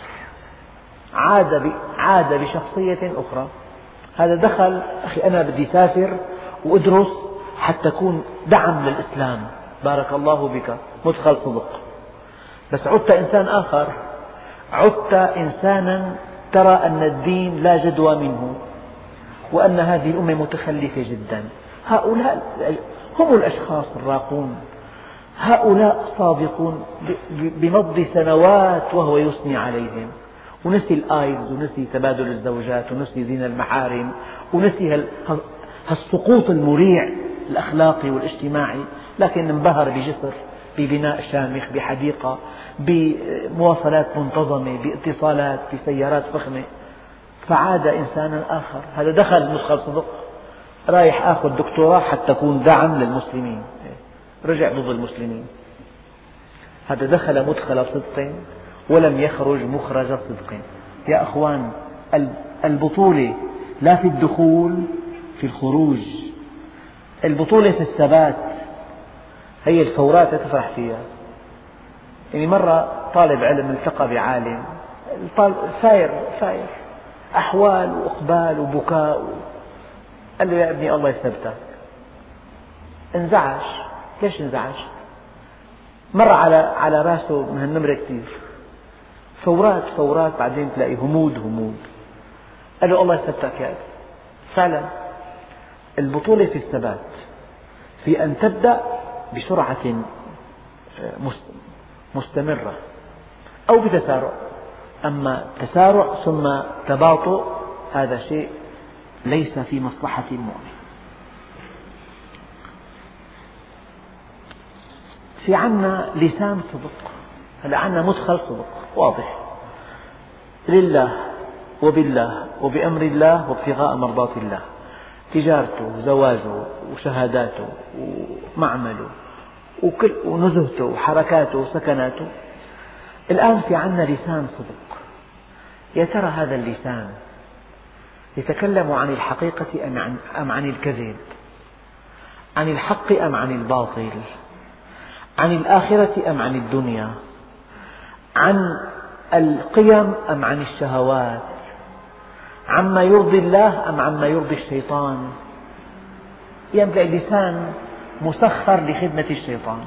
عاد بشخصية أخرى. هذا دخل، أخي أنا بدي أسافر وأدرس حتى أكون دعم للإسلام، بارك الله بك، مدخل صدق. بس عدت إنسان آخر، عدت إنسانا ترى أن الدين لا جدوى منه، وأن هذه الأمة متخلفة جدا. هؤلاء هم الأشخاص الراقون، هؤلاء صادقون بمضي سنوات وهو يثني عليهم، ونسي الآيدز، ونسي تبادل الزوجات، ونسي زنا المحارم، ونسي هالسقوط المريع الأخلاقي والاجتماعي، لكن انبهر بجسر، ببناء شامخ، بحديقة، بمواصلات منتظمة، باتصالات، بسيارات فخمة، فعاد إنسانا آخر. هذا دخل مدخل صدق، رايح آخذ دكتوراه حتى أكون دعم للمسلمين، رجع ضد المسلمين. هذا دخل مدخل صدق ولم يخرج مخرج صدق. يا أخوان، البطولة لا في الدخول، في الخروج. البطولة في الثبات. هي الفورات لا تفرح فيها. مرة طالب علم التقى بعالم، ساير أحوال وإقبال وبكاء قال له يا ابني الله يثبتك. انزعج. ليش انزعج؟ مر على راسه من هالنمرة كثير، فورات بعدين تلاقي همود. قال له الله يثبتك يا ابني. فعلا البطولة في الثبات، في أن تبدأ بسرعة مستمرة أو بتسارع. أما تسارع ثم تباطؤ هذا شيء ليس في مصلحة المؤمن. في عنا لسان صدق، هلا عنا مدخل صدق واضح لله وبالله وبأمر الله وابتغاء مرضات الله، تجارته زواجه وشهاداته ومعمله ونزهته وحركاته وسكناته. الآن في عنا لسان صدق. يا ترى هذا اللسان يتكلم عن الحقيقة أم عن الكذب؟ عن الحق أم عن الباطل؟ عن الآخرة أم عن الدنيا؟ عن القيم أم عن الشهوات؟ عما يرضي الله أم عما يرضي الشيطان؟ يبدأ اللسان مسخر لخدمة الشيطان.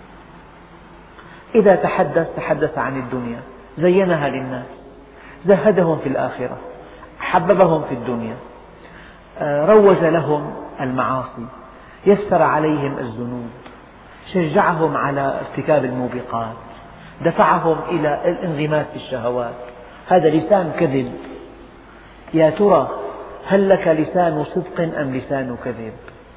إذا تحدث عن الدنيا زينها للناس، زهدهم في الآخرة، حببهم في الدنيا، روج لهم المعاصي، يسر عليهم الذنوب، شجعهم على ارتكاب الموبقات، دفعهم إلى الانغماس في الشهوات. هذا لسان كذب. يا ترى هل لك لسان صدق أم لسان كذب؟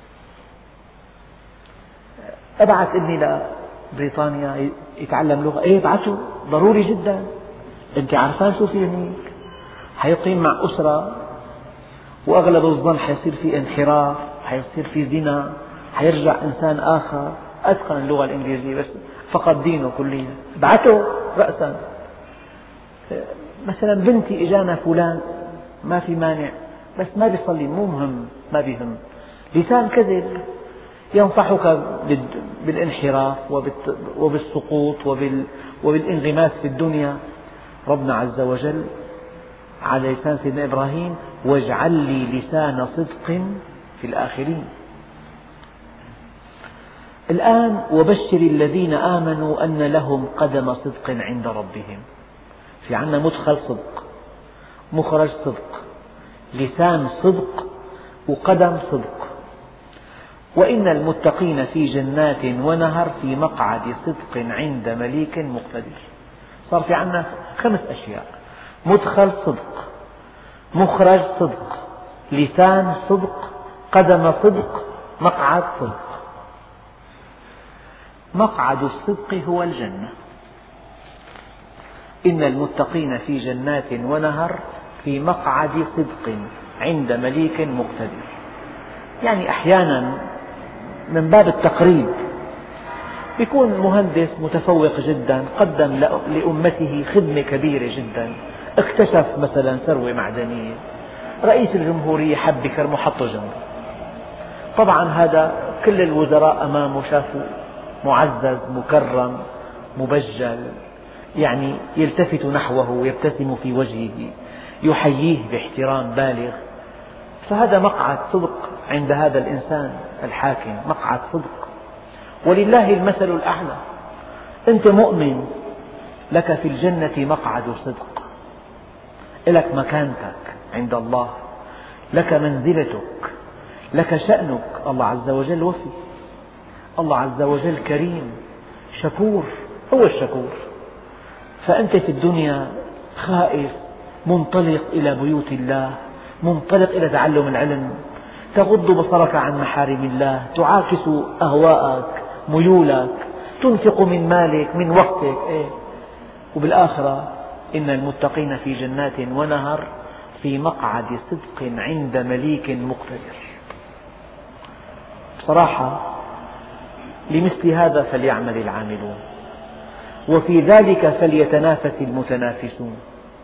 أبعث ابني لبريطانيا يتعلم لغة، ابعثه ضروري جدا. أنت عارفان شو في هنيك؟ حيقيم مع أسرة وأغلب الظن حيصير في انحراف، حيصير في زنا، حيرجع إنسان آخر أتقن اللغة الإنجليزية بس فقد دينه كليا. ابعثه رأسا. مثلا بنتي إجانا فلان ما في مانع بس ما بيصلي، مو مهم، ما بيهم. لسان كذب ينصحك بالانحراف وبالسقوط وبالانغماس في الدنيا. ربنا عز وجل على لسان سيدنا إبراهيم: واجعل لي لسان صدق في الآخرين. الآن وبشر الذين آمنوا أن لهم قدم صدق عند ربهم. في عنا مدخل صدق، مخرج صدق، لسان صدق، وقدم صدق. وإن المتقين في جنات ونهر في مقعد صدق عند مليك مقتدر. صار في عنا 5 أشياء: مدخل صدق، مخرج صدق، لسان صدق، قدم صدق، مقعد صدق. مقعد الصدق هو الجنة. إن المتقين في جنات ونهر في مقعد صدق عند مليك مقتدر. يعني أحيانا من باب التقريب يكون مهندس متفوق جدا قدم لأمته خدمة كبيرة جدا، اكتشف مثلا ثروة معدنية، رئيس الجمهورية حب يكرمه حطه جنبه. طبعا هذا كل الوزراء أمامه شافوا معزز مكرم مبجل، يعني يلتفت نحوه ويبتسم في وجهه، يحييه باحترام بالغ. فهذا مقعد صدق عند هذا الإنسان الحاكم، مقعد صدق. ولله المثل الأعلى. أنت مؤمن، لك في الجنة مقعد صدق، لك مكانتك عند الله، لك منزلتك، لك شأنك. الله عز وجل وفي، الله عز وجل كريم شكور، هو الشكور. فأنت في الدنيا خائف، منطلق إلى بيوت الله، منطلق إلى تعلم العلم، تغض بصرك عن محارم الله، تعاكس أهواءك ميولك، تنفق من مالك من وقتك. وبالآخرة إن المتقين في جنات ونهر في مقعد صدق عند مليك مقتدر. بصراحة لمثل هذا فليعمل العاملون، وفي ذلك فليتنافس المتنافسون.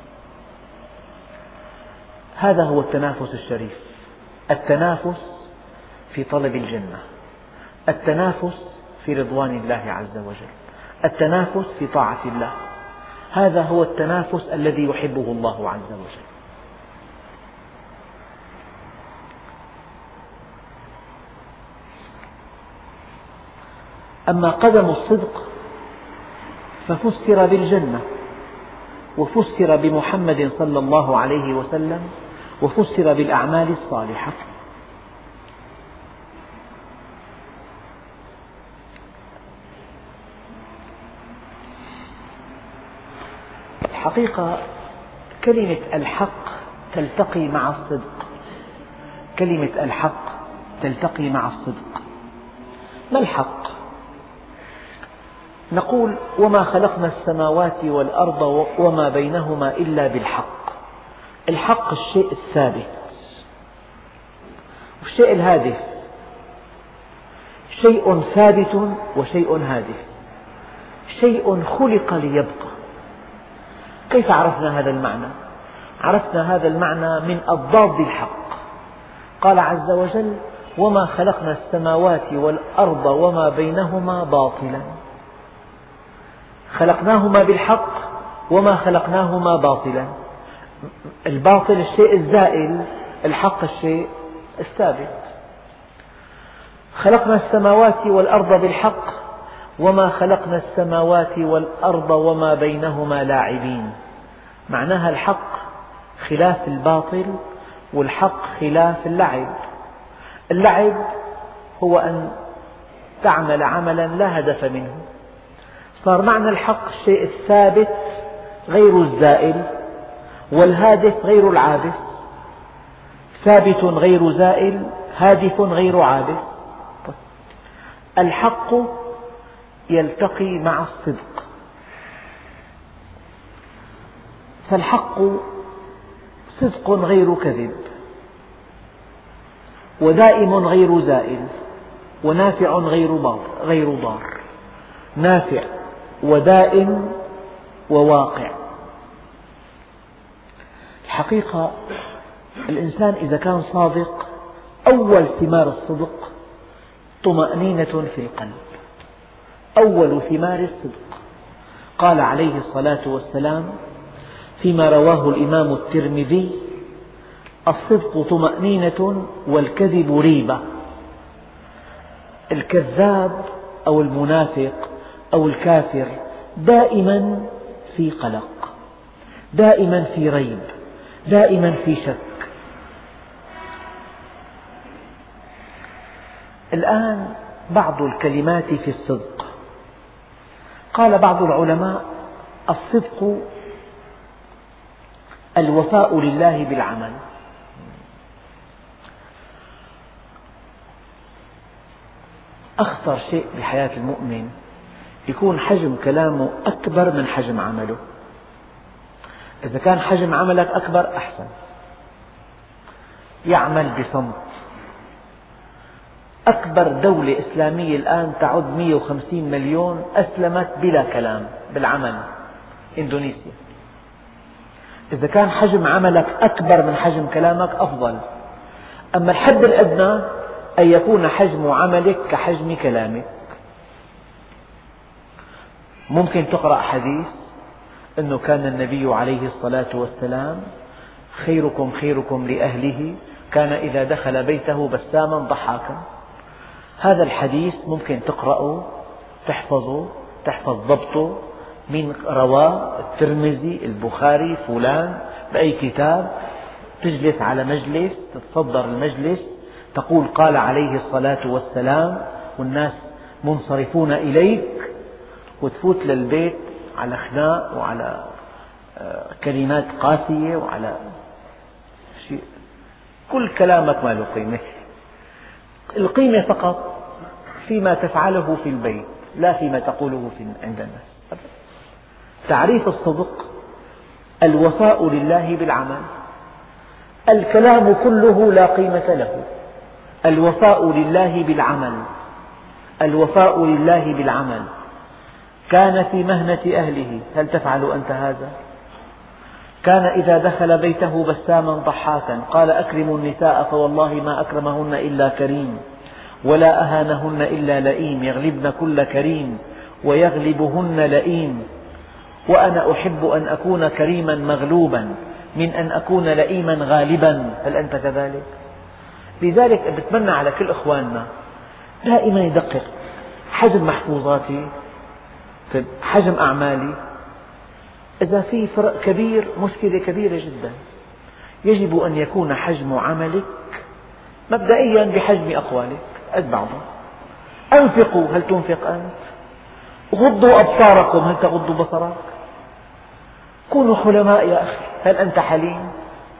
هذا هو التنافس الشريف، التنافس في طلب الجنة، التنافس في رضوان الله عز وجل، التنافس في طاعة الله. هذا هو التنافس الذي يحبه الله عز وجل. أما قدم الصدق ففسر بالجنة، وفسر بمحمد صلى الله عليه وسلم، وفسر بالأعمال الصالحة. الحقيقة كلمة الحق تلتقي مع الصدق، كلمة الحق تلتقي مع الصدق. ما الحق؟ نقول وما خلقنا السماوات والأرض وما بينهما إلا بالحق. الحق الشيء الثابت، والشيء الهادف. شيء ثابت وشيء هادف، شيء خلق ليبقى. كيف عرفنا هذا المعنى؟ عرفنا هذا المعنى من أضداد الحق. قال عز وجل وما خلقنا السماوات والأرض وما بينهما باطلا. خلقناهما بالحق وما خلقناهما باطلا. الباطل الشيء الزائل، الحق الشيء الثابت. خلقنا السماوات والأرض بالحق وما خلقنا السماوات والأرض وما بينهما لاعبين. معناها الحق خلاف الباطل، والحق خلاف اللعب. اللعب هو أن تعمل عملا لا هدف منه. صار معنى الحق الشيء الثابت غير الزائل، والهادف غير العابث. ثابت غير زائل، هادف غير عابث. الحق يلتقي مع الصدق، فالحق صدق غير كذب، ودائم غير زائل، ونافع غير ضار. نافع ودائم وواقع. الحقيقة الإنسان إذا كان صادق، أول ثمار الصدق طمأنينة في القلب. أول ثمار الصدق. قال عليه الصلاة والسلام فيما رواه الإمام الترمذي الصدق طمأنينة والكذب ريبة. الكذاب أو المنافق أو الكافر دائما في قلق، دائما في ريب، دائما في شك. الآن بعض الكلمات في الصدق. قال بعض العلماء الصدق الوفاء لله بالعمل. أخطر شيء بحياة المؤمن يكون حجم كلامه أكبر من حجم عمله. إذا كان حجم عملك أكبر أحسن. يعمل بصمت. أكبر دولة إسلامية الآن تعد 150 مليون أسلمت بلا كلام بالعمل، إندونيسيا. إذا كان حجم عملك أكبر من حجم كلامك أفضل. أما الحد الأدنى أن يكون حجم عملك كحجم كلامك. ممكن تقرأ حديث أنه كان النبي عليه الصلاة والسلام خيركم خيركم لأهله، كان إذا دخل بيته بساما ضحاكا. هذا الحديث ممكن تقرأه، تحفظه، تحفظ ضبطه، من رواه الترمذي، البخاري، فلان، بأي كتاب. تجلس على مجلس، تتصدر المجلس، تقول قال عليه الصلاة والسلام، والناس منصرفون إليك، وتفوت للبيت على خناق وعلى كلمات قاسية وعلى شيء. كل كلامك ما له قيمة. القيمة فقط فيما تفعله في البيت، لا فيما تقوله عند الناس. تعريف الصدق الوفاء لله بالعمل. الكلام كله لا قيمة له. الوفاء لله بالعمل. الوفاء لله بالعمل. كان في مهنة أهله، هل تفعل أنت هذا؟ كان إذا دخل بيته بساما ضحاكا، قال أكرموا النساء فوالله ما أكرمهن إلا كريم، ولا أهانهن إلا لئيم، يغلبن كل كريم ويغلبهن لئيم، وأنا أحب أن أكون كريما مغلوبا من أن أكون لئيما غالبا. هل أنت كذلك؟ لذلك بتمنى على كل إخواننا دائما يدقق، حجم محفوظاتي، طيب حجم أعمالي. إذا في فرق كبير مشكلة كبيرة جدا. يجب أن يكون حجم عملك مبدئيا بحجم أقوالك قد بعضه. أنفقوا هل تنفق أنت؟ غضوا أبصاركم هل تغض بصرك؟ كونوا حلماء يا أخي هل أنت حليم؟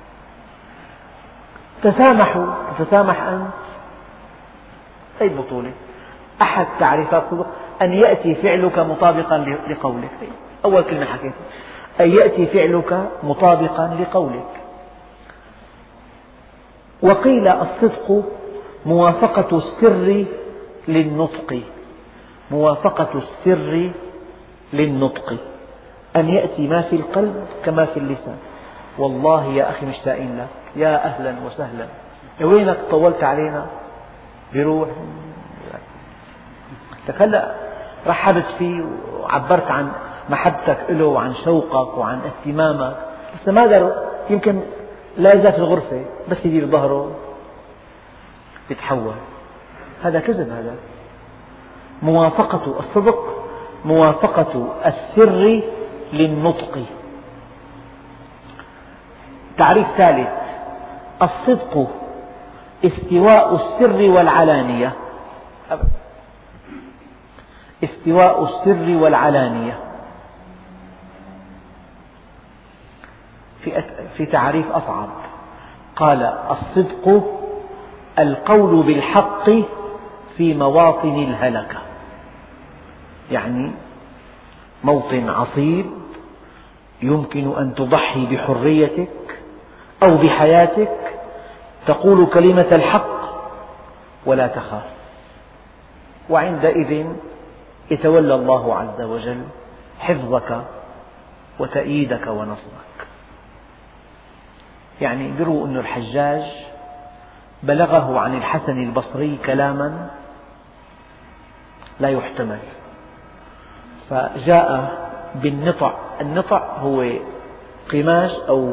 تسامحوا تتسامح أنت؟ أي بطولة. أحد تعريفات الصدق أن يأتي فعلك مطابقا لقولك. أول كلمة حكيتها أن يأتي فعلك مطابقا لقولك. وقيل الصدق موافقة السر للنطق، موافقة السر للنطق، أن يأتي ما في القلب كما في اللسان. والله يا أخي مشتاقين لك، يا أهلا وسهلا، وينك طولت علينا؟ بيروح لك هلأ رحبت فيه وعبرت عن محبتك له وعن شوقك وعن اهتمامك، لسه ما قدر، يمكن لا يزال في الغرفة، بس يدير ظهره يتحول. هذا كذب. هذا موافقة الصدق، موافقة السر للنطق. تعريف ثالث: الصدق استواء السر والعلانية. استواء السر والعلانية. في تعريف أصعب، قال الصدق القول بالحق في مواطن الهلكة، يعني موطن عصيب يمكن أن تضحي بحريتك أو بحياتك، تقول كلمة الحق ولا تخاف، وعندئذ يتولى الله عز وجل حفظك وتأييدك ونصرك. يعني يروى أن الحجاج بلغه عن الحسن البصري كلاما لا يحتمل، فجاء بالنطع. النطع هو قماش أو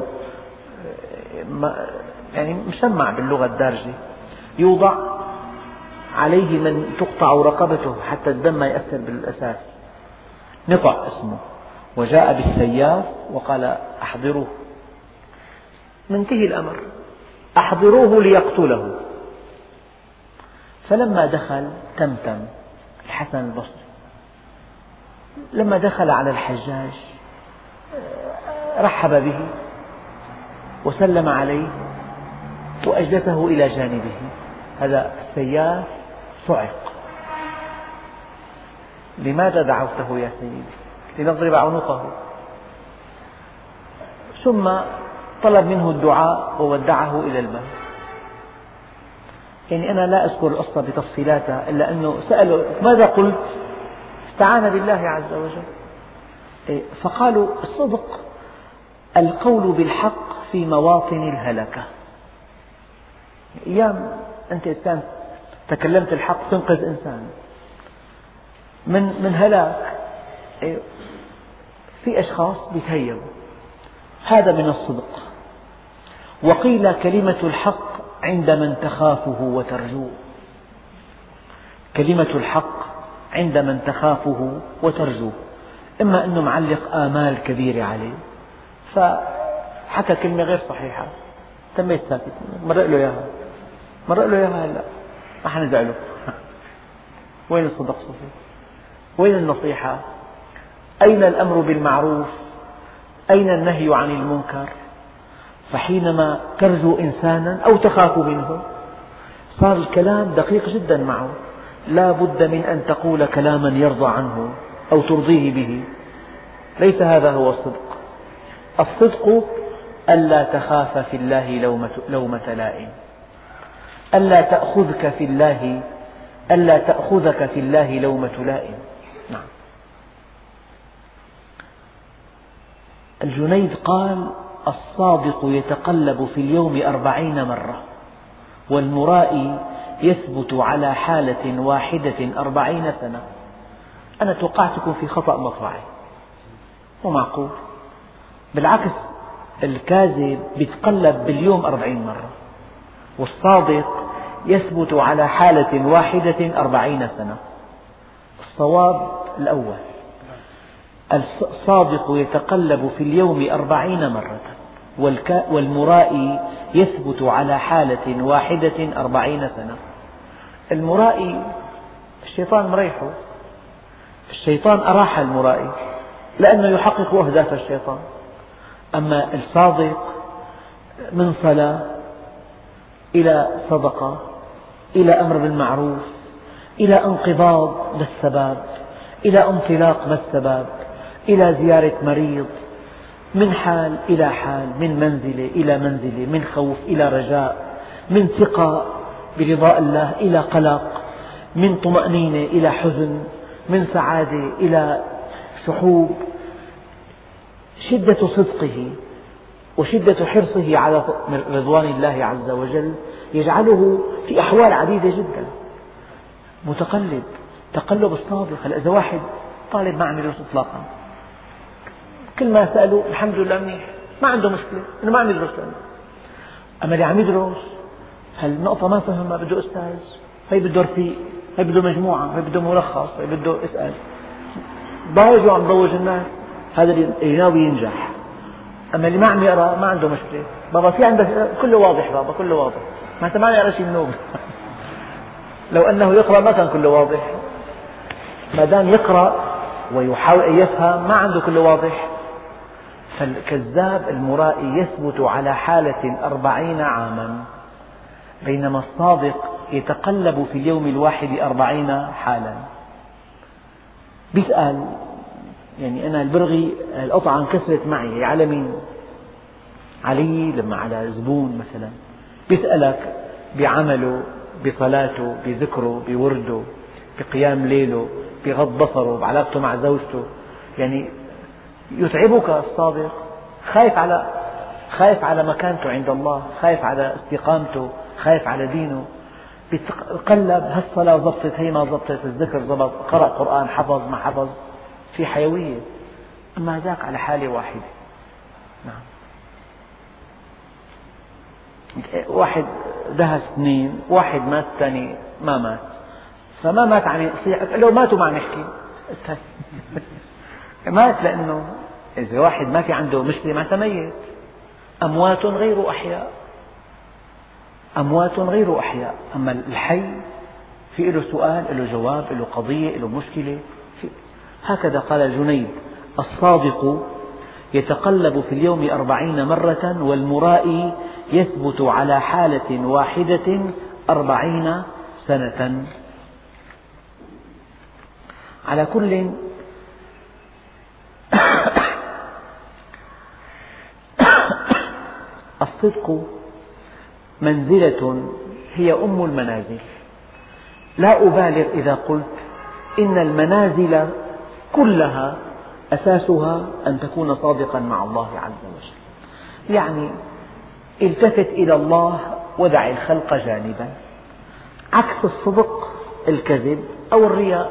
يعني مشمع باللغة الدارجة، يوضع عليه من تقطع رقبته حتى الدم ما يأثر بالأساس، نطع اسمه. وجاء بالسياف وقال أحضروه. منتهي الأمر، أحضروه ليقتله. فلما دخل تمتم الحسن البصري، لما دخل على الحجاج رحب به وسلم عليه وأجلسه إلى جانبه. هذا السياف صعق. لماذا دعوته يا سيدي؟ لنضرب عنقه. ثم طلب منه الدعاء وودعه إلى الباب. يعني أنا لا أذكر القصة بتفصيلاتها، إلا أنه سأله ماذا قلت؟ استعان بالله عز وجل. فقالوا الصدق القول بالحق في مواطن الهلكة. أيام أنت إنسان تكلمت الحق تنقذ إنسان من هلاك، في أشخاص يتهيبوا، هذا من الصدق. وقيل كلمة الحق عند من تخافه وترجوه. كلمة الحق عند من تخافه وترجوه، إما أنه معلق آمال كبيرة عليه فحكى كلمة غير صحيحة، تميت ساكت، مرق له إياها، مرق له إياها، هلأ ما حنزعله. وين الصدق صفي؟ وين النصيحة؟ أين الأمر بالمعروف؟ أين النهي عن المنكر؟ فحينما ترجو إنسانا أو تخاف منه صار الكلام دقيق جدا معه، لا بد من أن تقول كلاما يرضى عنه أو ترضيه به. ليس هذا هو الصدق. الصدق ألا تخاف في الله لومة لائم، ألا تأخذك في الله لومة لائم. نعم. الجنيد قال الصادق يتقلب في اليوم 40 مرة، والمرائي يثبت على حالة واحدة 40 سنة. أنا توقعت يكون في خطأ مطبعي، مو معقول. بالعكس الكاذب يتقلب باليوم 40 مرة، والصادق يثبت على حالة واحدة 40 سنة. الصواب الأول، الصادق يتقلب في اليوم 40 مرة، والمرائي يثبت على حالة واحدة 40 سنة. المرائي الشيطان مريحه، الشيطان أراح المرائي لأنه يحقق أهداف الشيطان. أما الصادق من صلاة إلى صدقة إلى أمر بالمعروف إلى انقباض بالسباب إلى انطلاق بالسباب إلى زيارة مريض، من حال إلى حال، من منزلة إلى منزلة، من خوف إلى رجاء، من ثقة برضاء الله إلى قلق، من طمأنينة إلى حزن، من سعادة إلى شحوب. شدة صدقه وشدة حرصه على رضوان الله عز وجل يجعله في أحوال عديدة جدا متقلب، تقلب الصادق. هلا إذا واحد طالب ما عم يدرس إطلاقا، كل ما سأله الحمد لله منيح، ما عنده مشكلة إنه ما عم يدرس لأنه. أما اللي عم يدرس هالنقطة ما فهمها بده أستاذ، هي بده رفيق، هي بده مجموعة، هي بده ملخص، هي بده اسأل. ضايج وعم ضوج الناس، هذا اللي ناوي ينجح. أما اللي ما عم يقرأ ما عنده مشكلة، بابا في عندك كله واضح، بابا كله واضح، ما أنت ما يقرأ شيء النوم. لو أنه يقرأ ما كان كله واضح، ما دام يقرأ ويحاول أن يفهم ما عنده كله واضح. فالكذاب المرائي يثبت على حالة 40 عاما، بينما الصادق يتقلب في اليوم الواحد 40 حالا. بيسأل يعني أنا البرغي القطعة انكسرت معي، على مين؟ علي لما على زبون مثلا، بيسألك بعمله، بصلاته، بذكره، بورده، بقيام ليله، بغض بصره، بعلاقته مع زوجته. يعني يتعبك الصادق، خايف على مكانته عند الله، خايف على استقامته، خايف على دينه. بيتقلب، هالصلاة ضبطت، هي ما ضبطت، الذكر ضبط، قرأ قرآن، حفظ ما حفظ، في حيوية. أما ذاك على حالة واحدة. نعم. واحد دهس اثنين، واحد مات، الثاني ما مات، فما مات عن لو ماتوا ما عم يحكي مات، لأنه إذا واحد ما في عنده مشكلة معناتها ميت. أموات غير أحياء، أموات غير أحياء. أما الحي في له سؤال، له جواب، له قضية، له مشكلة. هكذا قال الجنيد: الصادق يتقلب في اليوم 40 مرة، والمرائي يثبت على حالة واحدة 40 سنة. على كل الصدق منزلة هي أم المنازل. لا أبالغ إذا قلت إن المنازل كلها أساسها أن تكون صادقا مع الله عز وجل. يعني التفت إلى الله ودع الخلق جانبا. عكس الصدق الكذب أو الرياء،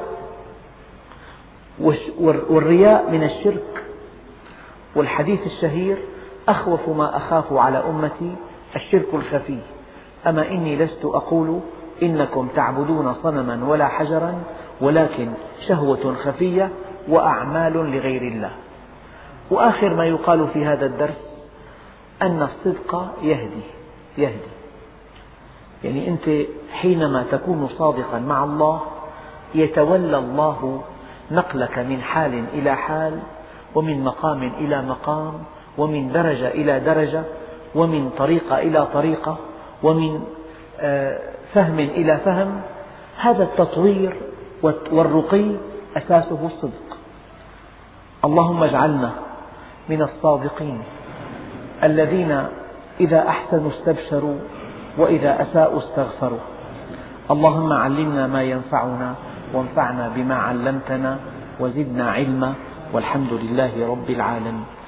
والرياء من الشرك. والحديث الشهير: أخوف ما أخاف على أمتي الشرك الخفي، أما إني لست أقول إنكم تعبدون صنما ولا حجرا، ولكن شهوة خفية وأعمال لغير الله. وآخر ما يقال في هذا الدرس أن الصدق يهدي. يعني أنت حينما تكون صادقا مع الله يتولى الله نقلك من حال إلى حال، ومن مقام إلى مقام، ومن درجة إلى درجة، ومن طريقة إلى طريقة، ومن فهم إلى فهم. هذا التطوير والرقي أساسه الصدق. اللهم اجعلنا من الصادقين الذين إذا أحسنوا استبشروا وإذا أساءوا استغفروا. اللهم علمنا ما ينفعنا، وانفعنا بما علمتنا، وزدنا علما، والحمد لله رب العالمين.